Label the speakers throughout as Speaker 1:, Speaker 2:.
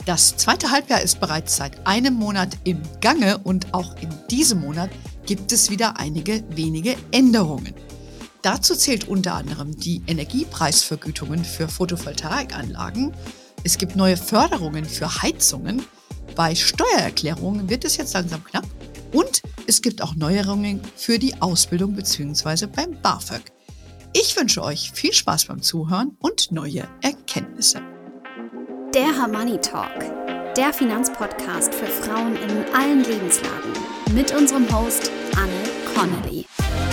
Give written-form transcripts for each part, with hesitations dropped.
Speaker 1: Das zweite Halbjahr ist bereits seit einem Monat im Gange und auch in diesem Monat gibt es wieder einige wenige Änderungen. Dazu zählt unter anderem die Energiepreisvergütungen für Photovoltaikanlagen. Es gibt neue Förderungen für Heizungen. Bei Steuererklärungen wird es jetzt langsam knapp. Und es gibt auch Neuerungen für die Ausbildung bzw. beim BAföG. Ich wünsche euch viel Spaß beim Zuhören und neue Erkenntnisse.
Speaker 2: Der Money Talk, der Finanzpodcast für Frauen in allen Lebenslagen mit unserem Host Anne Connolly.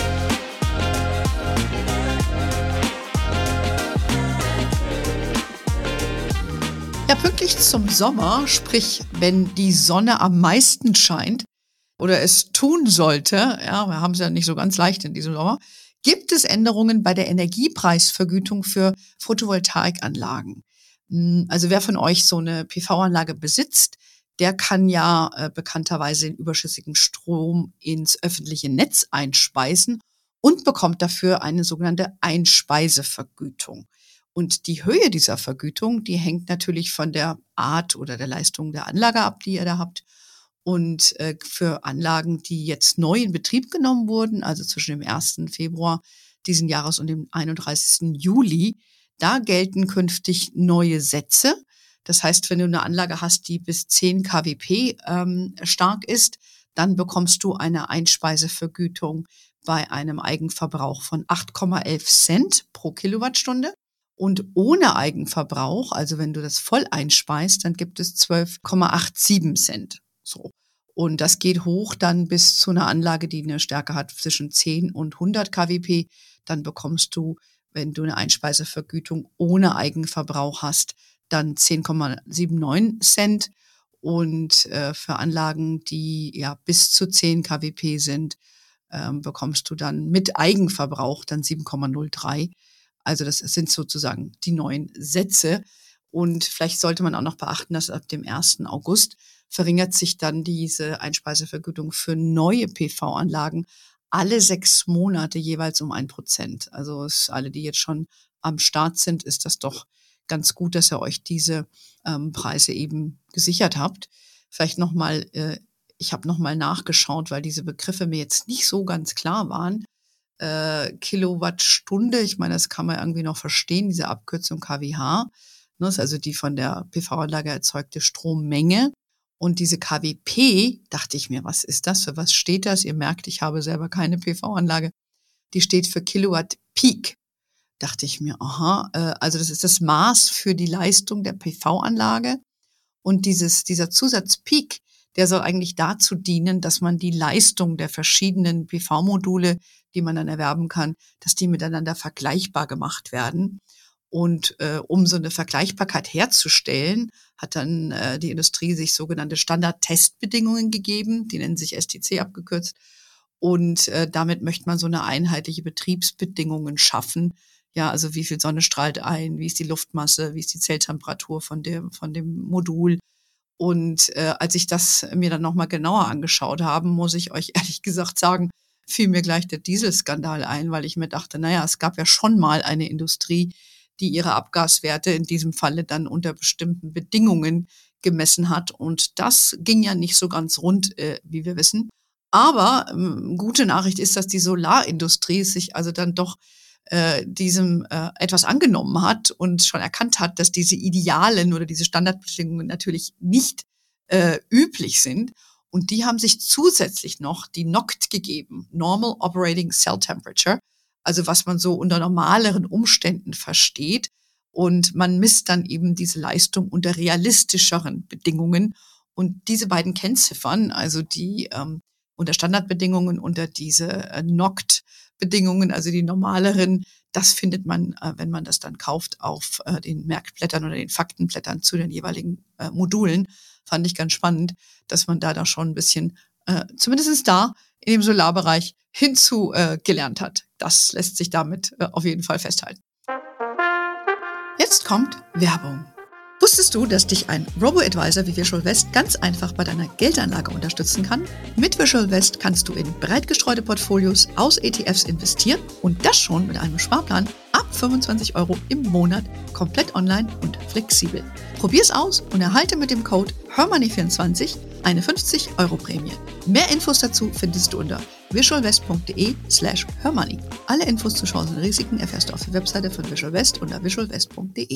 Speaker 1: Ja, pünktlich zum Sommer, sprich, wenn die Sonne am meisten scheint oder es tun sollte, ja, wir haben es ja nicht so ganz leicht in diesem Sommer, gibt es Änderungen bei der Energiepreisvergütung für Photovoltaikanlagen. Also wer von euch so eine PV-Anlage besitzt, der kann ja bekannterweise den überschüssigen Strom ins öffentliche Netz einspeisen und bekommt dafür eine sogenannte Einspeisevergütung. Und die Höhe dieser Vergütung, die hängt natürlich von der Art oder der Leistung der Anlage ab, die ihr da habt. Und für Anlagen, die jetzt neu in Betrieb genommen wurden, also zwischen dem 1. Februar diesen Jahres und dem 31. Juli, da gelten künftig neue Sätze. Das heißt, wenn du eine Anlage hast, die bis 10 kWp stark ist, dann bekommst du eine Einspeisevergütung bei einem Eigenverbrauch von 8,11 Cent pro Kilowattstunde. Und ohne Eigenverbrauch, also wenn du das voll einspeist, dann gibt es 12,87 Cent. So. Und das geht hoch dann bis zu einer Anlage, die eine Stärke hat zwischen 10 und 100 kWp. Dann bekommst du, wenn du eine Einspeisevergütung ohne Eigenverbrauch hast, dann 10,79 Cent. Und für Anlagen, die ja bis zu 10 kWp sind, bekommst du dann mit Eigenverbrauch dann 7,03. Also das sind sozusagen die neuen Sätze. Und vielleicht sollte man auch noch beachten, dass ab dem 1. August verringert sich dann diese Einspeisevergütung für neue PV-Anlagen alle 6 Monate jeweils um 1%. Also alle, die jetzt schon am Start sind, ist das doch ganz gut, dass ihr euch diese Preise eben gesichert habt. Vielleicht nochmal, ich habe nochmal nachgeschaut, weil diese Begriffe mir jetzt nicht so ganz klar waren. Kilowattstunde, ich meine, das kann man irgendwie noch verstehen, diese Abkürzung kWh. Das ist also die von der PV-Anlage erzeugte Strommenge. Und diese kWp, dachte ich mir, was ist das? Für was steht das? Ihr merkt, ich habe selber keine PV-Anlage. Die steht für Kilowatt Peak. Dachte ich mir, aha, also das ist das Maß für die Leistung der PV-Anlage. Und dieser Zusatz Peak, der soll eigentlich dazu dienen, dass man die Leistung der verschiedenen PV-Module, die man dann erwerben kann, dass die miteinander vergleichbar gemacht werden. Und um so eine Vergleichbarkeit herzustellen, hat dann die Industrie sich sogenannte Standard-Testbedingungen gegeben, die nennen sich STC abgekürzt. Und damit möchte man so eine einheitliche Betriebsbedingungen schaffen. Ja, also wie viel Sonne strahlt ein, wie ist die Luftmasse, wie ist die Zelltemperatur von dem Modul. Und als ich das mir dann nochmal genauer angeschaut habe, muss ich euch ehrlich gesagt sagen, fiel mir gleich der Dieselskandal ein, weil ich mir dachte, naja, es gab ja schon mal eine Industrie, die ihre Abgaswerte in diesem Falle dann unter bestimmten Bedingungen gemessen hat. Und das ging ja nicht so ganz rund, wie wir wissen. Aber gute Nachricht ist, dass die Solarindustrie sich also dann doch diesem etwas angenommen hat und schon erkannt hat, dass diese Idealen oder diese Standardbedingungen natürlich nicht üblich sind. Und die haben sich zusätzlich noch die NOCT gegeben, Normal Operating Cell Temperature, also was man so unter normaleren Umständen versteht. Und man misst dann eben diese Leistung unter realistischeren Bedingungen. Und diese beiden Kennziffern, also die unter Standardbedingungen, unter diese NOCT-Bedingungen, also die normaleren, das findet man, wenn man das dann kauft, auf den Merkblättern oder den Faktenblättern zu den jeweiligen Modulen. Fand ich ganz spannend, dass man da schon ein bisschen, zumindest da in dem Solarbereich, hinzu gelernt hat. Das lässt sich damit auf jeden Fall festhalten. Jetzt kommt Werbung. Wusstest du, dass dich ein Robo-Advisor wie Visual West ganz einfach bei deiner Geldanlage unterstützen kann? Mit Visual West kannst du in breit gestreute Portfolios aus ETFs investieren und das schon mit einem Sparplan ab 25 € im Monat, komplett online und flexibel. Probier's aus und erhalte mit dem Code HERMONEY24 eine 50 € Prämie. Mehr Infos dazu findest du unter visualwest.de/hermoney. Alle Infos zu Chancen und Risiken erfährst du auf der Webseite von Visual West unter visualwest.de.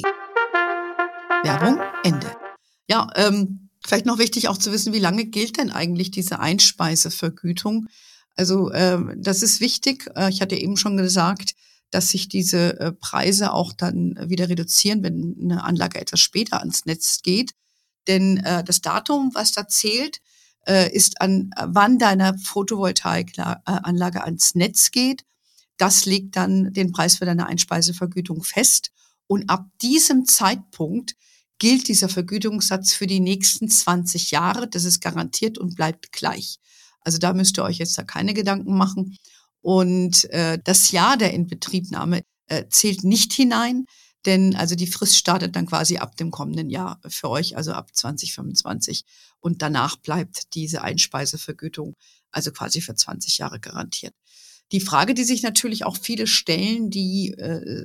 Speaker 1: Werbung, Ende. Ja, vielleicht noch wichtig auch zu wissen, wie lange gilt denn eigentlich diese Einspeisevergütung? Also das ist wichtig. Ich hatte eben schon gesagt, dass sich diese Preise auch dann wieder reduzieren, wenn eine Anlage etwas später ans Netz geht. Denn das Datum, was da zählt, ist wann deine Photovoltaikanlage ans Netz geht. Das legt dann den Preis für deine Einspeisevergütung fest. Und ab diesem Zeitpunkt gilt dieser Vergütungssatz für die nächsten 20 Jahre. Das ist garantiert und bleibt gleich. Also da müsst ihr euch jetzt da keine Gedanken machen. Und das Jahr der Inbetriebnahme zählt nicht hinein, denn also die Frist startet dann quasi ab dem kommenden Jahr für euch, also ab 2025. Und danach bleibt diese Einspeisevergütung also quasi für 20 Jahre garantiert. Die Frage, die sich natürlich auch viele stellen, die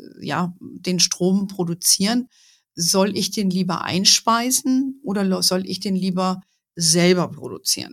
Speaker 1: den Strom produzieren: Soll ich den lieber einspeisen oder soll ich den lieber selber produzieren?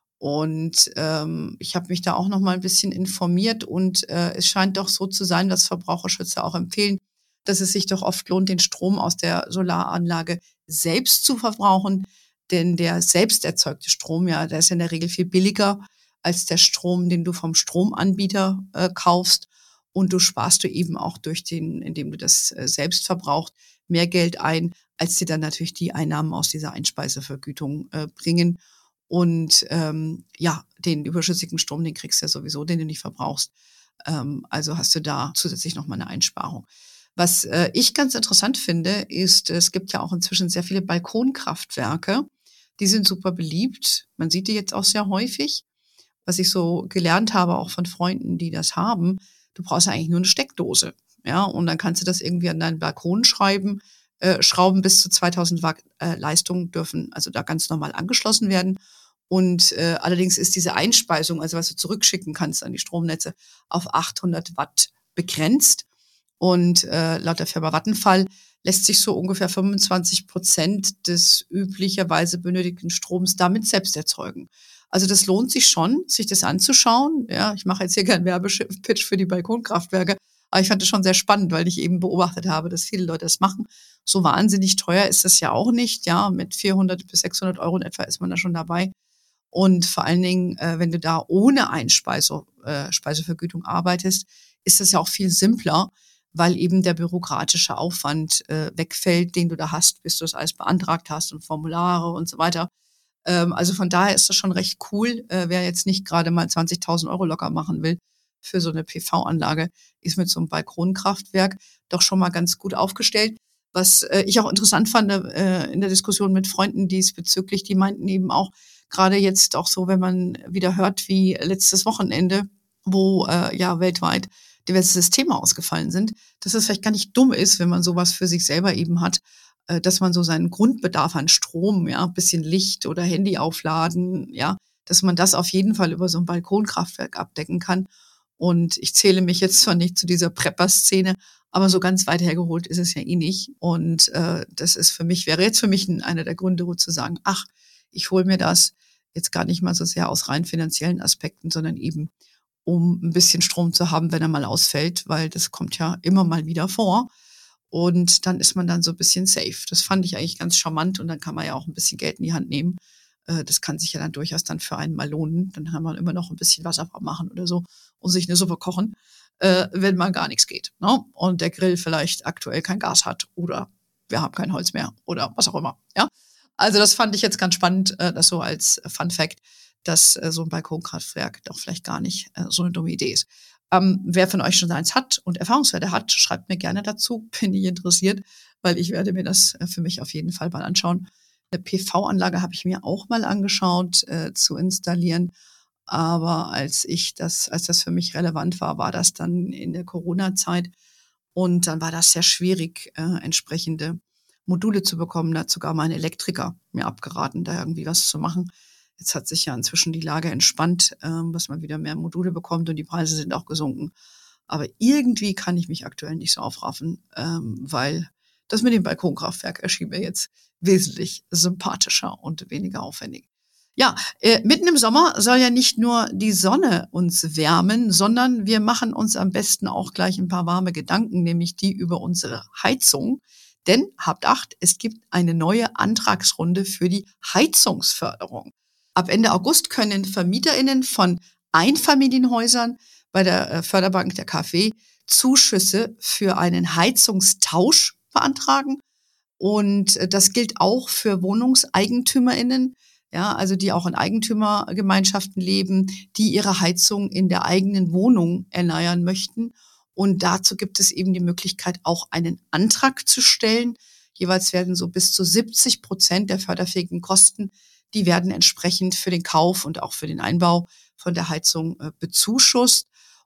Speaker 1: Und ich habe mich da auch noch mal ein bisschen informiert und es scheint doch so zu sein, dass Verbraucherschützer auch empfehlen, dass es sich doch oft lohnt, den Strom aus der Solaranlage selbst zu verbrauchen, denn der selbst erzeugte Strom, der ist in der Regel viel billiger als der Strom, den du vom Stromanbieter kaufst. Und du sparst du eben auch indem du das selbst verbrauchst, mehr Geld ein, als dir dann natürlich die Einnahmen aus dieser Einspeisevergütung bringen. Und den überschüssigen Strom, den kriegst du ja sowieso, den du nicht verbrauchst. Also hast du da zusätzlich nochmal eine Einsparung. Was ich ganz interessant finde, ist, es gibt ja auch inzwischen sehr viele Balkonkraftwerke. Die sind super beliebt. Man sieht die jetzt auch sehr häufig. Was ich so gelernt habe, auch von Freunden, die das haben: Du brauchst ja eigentlich nur eine Steckdose. Ja, und dann kannst du das irgendwie an deinen Balkon schrauben. Bis zu 2000 Watt Leistung dürfen also da ganz normal angeschlossen werden. Und allerdings ist diese Einspeisung, also was du zurückschicken kannst an die Stromnetze, auf 800 Watt begrenzt. Und laut der Firma Vattenfall lässt sich so ungefähr 25% des üblicherweise benötigten Stroms damit selbst erzeugen. Also das lohnt sich schon, sich das anzuschauen. Ja, ich mache jetzt hier keinen Werbepitch für die Balkonkraftwerke, aber ich fand es schon sehr spannend, weil ich eben beobachtet habe, dass viele Leute das machen. So wahnsinnig teuer ist das ja auch nicht. Ja, mit 400 bis 600 € in etwa ist man da schon dabei. Und vor allen Dingen, wenn du da ohne Einspeisevergütung arbeitest, ist das ja auch viel simpler, weil eben der bürokratische Aufwand wegfällt, den du da hast, bis du das alles beantragt hast und Formulare und so weiter. Also von daher ist das schon recht cool. Wer jetzt nicht gerade mal 20.000 € locker machen will für so eine PV-Anlage, ist mit so einem Balkonkraftwerk doch schon mal ganz gut aufgestellt. Was ich auch interessant fand in der Diskussion mit Freunden diesbezüglich, die meinten eben auch, gerade jetzt auch so, wenn man wieder hört, wie letztes Wochenende, wo weltweit diverse Systeme ausgefallen sind, dass es vielleicht gar nicht dumm ist, wenn man sowas für sich selber eben hat, dass man so seinen Grundbedarf an Strom, bisschen Licht oder Handy aufladen, dass man das auf jeden Fall über so ein Balkonkraftwerk abdecken kann. Und ich zähle mich jetzt zwar nicht zu dieser Prepper-Szene, aber so ganz weit hergeholt ist es ja eh nicht. Und wäre jetzt für mich einer der Gründe, zu sagen, ach, ich hole mir das jetzt gar nicht mal so sehr aus rein finanziellen Aspekten, sondern eben, um ein bisschen Strom zu haben, wenn er mal ausfällt, weil das kommt ja immer mal wieder vor. Und dann ist man dann so ein bisschen safe. Das fand ich eigentlich ganz charmant und dann kann man ja auch ein bisschen Geld in die Hand nehmen. Das kann sich ja dann durchaus dann für einen mal lohnen. Dann kann man immer noch ein bisschen Wasser warm machen oder so und sich eine Suppe kochen, wenn mal gar nichts geht. Ne? Und der Grill vielleicht aktuell kein Gas hat oder wir haben kein Holz mehr oder was auch immer. Ja? Also das fand ich jetzt ganz spannend, das so als Fun Fact, dass so ein Balkonkraftwerk doch vielleicht gar nicht so eine dumme Idee ist. Wer von euch schon eins hat und Erfahrungswerte hat, schreibt mir gerne dazu, bin ich interessiert, weil ich werde mir das für mich auf jeden Fall mal anschauen. Eine PV-Anlage habe ich mir auch mal angeschaut, zu installieren. Aber als das für mich relevant war, war das dann in der Corona-Zeit. Und dann war das sehr schwierig, entsprechende Module zu bekommen. Da hat sogar mein Elektriker mir abgeraten, da irgendwie was zu machen. Jetzt hat sich ja inzwischen die Lage entspannt, dass man wieder mehr Module bekommt und die Preise sind auch gesunken. Aber irgendwie kann ich mich aktuell nicht so aufraffen, weil das mit dem Balkonkraftwerk erschien mir jetzt wesentlich sympathischer und weniger aufwendig. Ja, mitten im Sommer soll ja nicht nur die Sonne uns wärmen, sondern wir machen uns am besten auch gleich ein paar warme Gedanken, nämlich die über unsere Heizung. Denn, habt Acht, es gibt eine neue Antragsrunde für die Heizungsförderung. Ab Ende August können VermieterInnen von Einfamilienhäusern bei der Förderbank der KfW Zuschüsse für einen Heizungstausch beantragen. Und das gilt auch für WohnungseigentümerInnen, ja, also die auch in Eigentümergemeinschaften leben, die ihre Heizung in der eigenen Wohnung erneuern möchten. Und dazu gibt es eben die Möglichkeit, auch einen Antrag zu stellen. Jeweils werden so bis zu 70% der förderfähigen Kosten, die werden entsprechend für den Kauf und auch für den Einbau von der Heizung bezuschusst.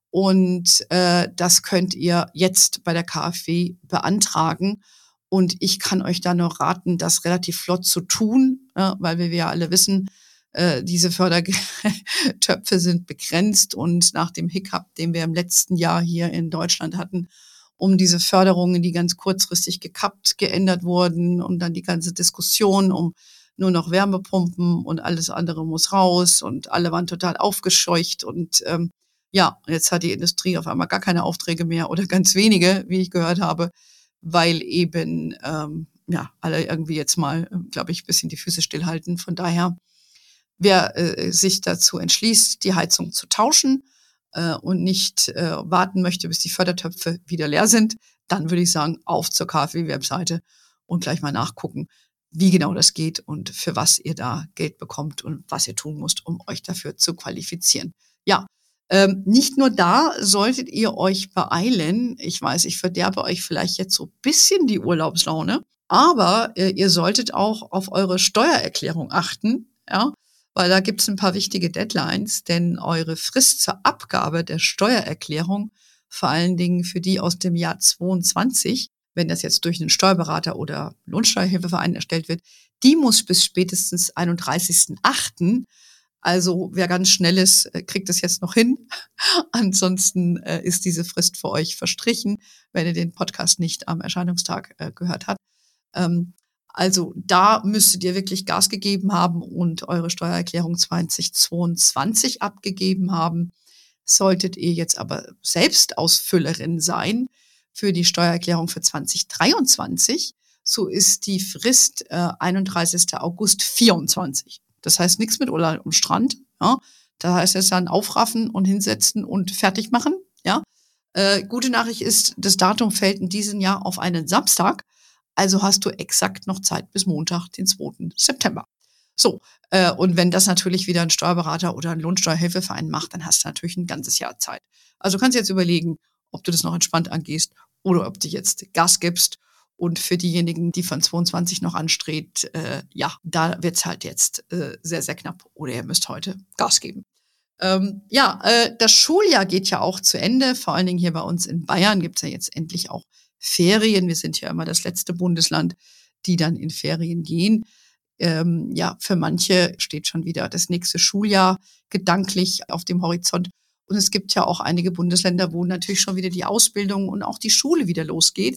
Speaker 1: Und das könnt ihr jetzt bei der KfW beantragen. Und ich kann euch da nur raten, das relativ flott zu tun, weil wir ja alle wissen, diese Fördertöpfe sind begrenzt. Und nach dem Hiccup, den wir im letzten Jahr hier in Deutschland hatten, diese Förderungen, die ganz kurzfristig geändert wurden und dann die ganze Diskussion um nur noch Wärmepumpen und alles andere muss raus und alle waren total aufgescheucht und jetzt hat die Industrie auf einmal gar keine Aufträge mehr oder ganz wenige, wie ich gehört habe, weil eben alle irgendwie jetzt mal, glaube ich, ein bisschen die Füße stillhalten. Von daher, wer sich dazu entschließt, die Heizung zu tauschen und nicht warten möchte, bis die Fördertöpfe wieder leer sind, dann würde ich sagen, auf zur KfW-Webseite und gleich mal nachgucken, wie genau das geht und für was ihr da Geld bekommt und was ihr tun müsst, um euch dafür zu qualifizieren. Ja, nicht nur da solltet ihr euch beeilen. Ich weiß, ich verderbe euch vielleicht jetzt so ein bisschen die Urlaubslaune, aber ihr solltet auch auf eure Steuererklärung achten, ja, weil da gibt's ein paar wichtige Deadlines, denn eure Frist zur Abgabe der Steuererklärung, vor allen Dingen für die aus dem Jahr 22, wenn das jetzt durch einen Steuerberater oder Lohnsteuerhilfeverein erstellt wird, die muss bis spätestens 31.08. Also wer ganz schnell ist, kriegt es jetzt noch hin. Ansonsten ist diese Frist für euch verstrichen, wenn ihr den Podcast nicht am Erscheinungstag gehört habt. Also da müsstet ihr wirklich Gas gegeben haben und eure Steuererklärung 2022 abgegeben haben. Solltet ihr jetzt aber selbst Ausfüllerin sein für die Steuererklärung für 2023, so ist die Frist 31. August 24. Das heißt nichts mit Urlaub am Strand. Ja. Da heißt es dann aufraffen und hinsetzen und fertig machen. Ja. Gute Nachricht ist, das Datum fällt in diesem Jahr auf einen Samstag. Also hast du exakt noch Zeit bis Montag, den 2. September. So, und wenn das natürlich wieder ein Steuerberater oder ein Lohnsteuerhilfeverein macht, dann hast du natürlich ein ganzes Jahr Zeit. Also kannst du jetzt überlegen, ob du das noch entspannt angehst oder ob du jetzt Gas gibst. Und für diejenigen, die von 22 noch anstrebt, da wird's halt jetzt sehr, sehr knapp. Oder ihr müsst heute Gas geben. Das Schuljahr geht ja auch zu Ende. Vor allen Dingen hier bei uns in Bayern gibt's ja jetzt endlich auch Ferien. Wir sind ja immer das letzte Bundesland, die dann in Ferien gehen. Für manche steht schon wieder das nächste Schuljahr gedanklich auf dem Horizont. Und es gibt ja auch einige Bundesländer, wo natürlich schon wieder die Ausbildung und auch die Schule wieder losgeht.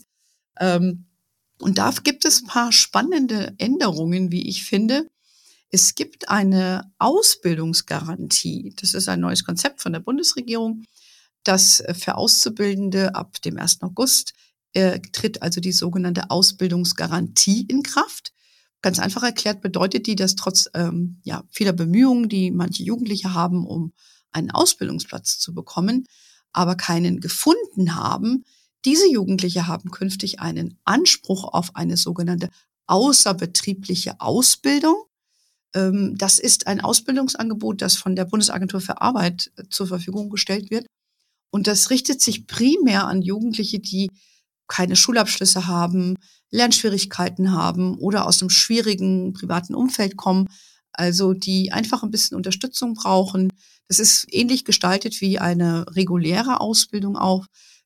Speaker 1: Und da gibt es ein paar spannende Änderungen, wie ich finde. Es gibt eine Ausbildungsgarantie. Das ist ein neues Konzept von der Bundesregierung, das für Auszubildende ab dem 1. August tritt also die sogenannte Ausbildungsgarantie in Kraft. Ganz einfach erklärt bedeutet die, dass trotz vieler Bemühungen, die manche Jugendliche haben, um einen Ausbildungsplatz zu bekommen, aber keinen gefunden haben, diese Jugendliche haben künftig einen Anspruch auf eine sogenannte außerbetriebliche Ausbildung. Das ist ein Ausbildungsangebot, das von der Bundesagentur für Arbeit zur Verfügung gestellt wird. Und das richtet sich primär an Jugendliche, die keine Schulabschlüsse haben, Lernschwierigkeiten haben oder aus einem schwierigen privaten Umfeld kommen, also die einfach ein bisschen Unterstützung brauchen. Das ist ähnlich gestaltet wie eine reguläre Ausbildung auch,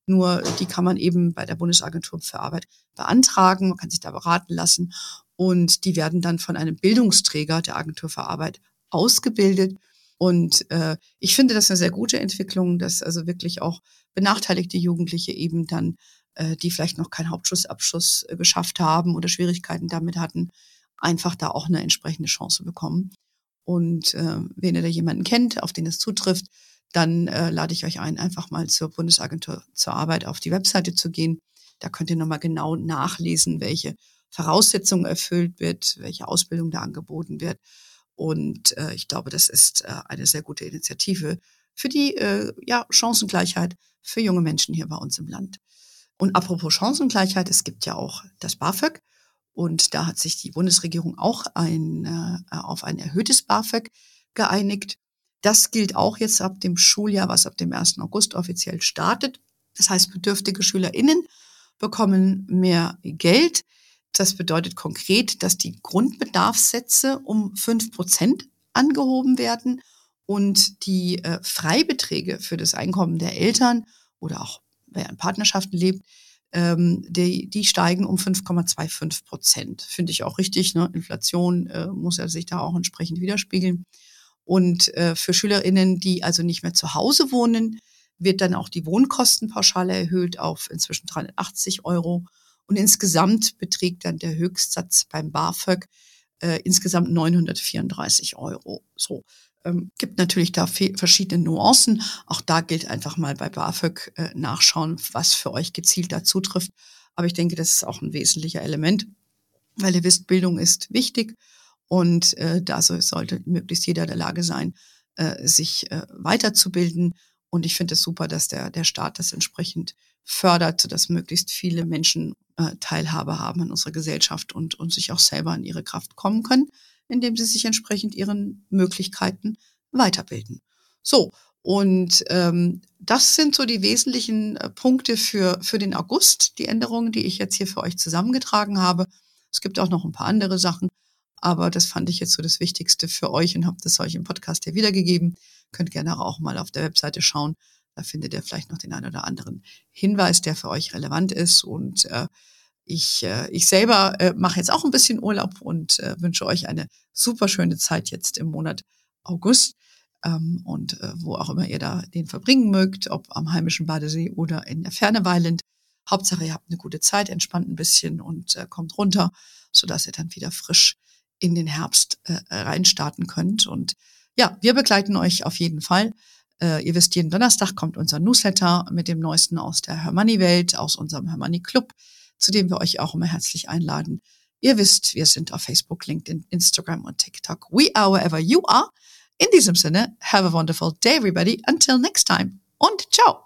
Speaker 1: Nur die kann man eben bei der Bundesagentur für Arbeit beantragen. Man kann sich da beraten lassen. Und die werden dann von einem Bildungsträger der Agentur für Arbeit ausgebildet. Und ich finde das eine sehr gute Entwicklung, dass also wirklich auch benachteiligte Jugendliche eben dann, die vielleicht noch keinen Hauptschulabschluss geschafft haben oder Schwierigkeiten damit hatten, einfach da auch eine entsprechende Chance bekommen. Und wenn ihr da jemanden kennt, auf den es zutrifft, dann lade ich euch ein, einfach mal zur Bundesagentur zur Arbeit auf die Webseite zu gehen. Da könnt ihr nochmal genau nachlesen, welche Voraussetzungen erfüllt wird, welche Ausbildung da angeboten wird. Und ich glaube, das ist eine sehr gute Initiative für die Chancengleichheit für junge Menschen hier bei uns im Land. Und apropos Chancengleichheit, es gibt ja auch das BAföG. Und da hat sich die Bundesregierung auch auf ein erhöhtes BAföG geeinigt. Das gilt auch jetzt ab dem Schuljahr, was ab dem 1. August offiziell startet. Das heißt, bedürftige SchülerInnen bekommen mehr Geld. Das bedeutet konkret, dass die Grundbedarfssätze um 5% angehoben werden und die Freibeträge für das Einkommen der Eltern oder auch wer in Partnerschaften lebt, die steigen um 5,25%. Finde ich auch richtig. Ne? Inflation muss ja sich da auch entsprechend widerspiegeln. Und für SchülerInnen, die also nicht mehr zu Hause wohnen, wird dann auch die Wohnkostenpauschale erhöht auf inzwischen 380 €. Und insgesamt beträgt dann der Höchstsatz beim BAföG insgesamt 934 €. So. Gibt natürlich da verschiedene Nuancen. Auch da gilt einfach mal bei BAföG nachschauen, was für euch gezielt dazu trifft. Aber ich denke, das ist auch ein wesentlicher Element, weil ihr wisst, Bildung ist wichtig und da sollte möglichst jeder in der Lage sein, sich weiterzubilden. Und ich finde es super, dass der Staat das entsprechend fördert, sodass möglichst viele Menschen Teilhabe haben an unserer Gesellschaft und sich auch selber in ihre Kraft kommen können, indem sie sich entsprechend ihren Möglichkeiten weiterbilden. So, und das sind so die wesentlichen Punkte für den August, die Änderungen, die ich jetzt hier für euch zusammengetragen habe. Es gibt auch noch ein paar andere Sachen, aber das fand ich jetzt so das Wichtigste für euch und habe das euch im Podcast hier wiedergegeben. Könnt gerne auch mal auf der Webseite schauen. Da findet ihr vielleicht noch den einen oder anderen Hinweis, der für euch relevant ist. Und ich selber mache jetzt auch ein bisschen Urlaub und wünsche euch eine super schöne Zeit jetzt im Monat August. Und wo auch immer ihr da den verbringen mögt, ob am heimischen Badesee oder in der Ferne weilend. Hauptsache, ihr habt eine gute Zeit, entspannt ein bisschen und kommt runter, sodass ihr dann wieder frisch in den Herbst reinstarten könnt. Und ja, wir begleiten euch auf jeden Fall. Ihr wisst, jeden Donnerstag kommt unser Newsletter mit dem Neuesten aus der Hermanni-Welt, aus unserem Hermanni-Club, zu dem wir euch auch immer herzlich einladen. Ihr wisst, wir sind auf Facebook, LinkedIn, Instagram und TikTok. We are wherever you are. In diesem Sinne, have a wonderful day, everybody. Until next time und ciao.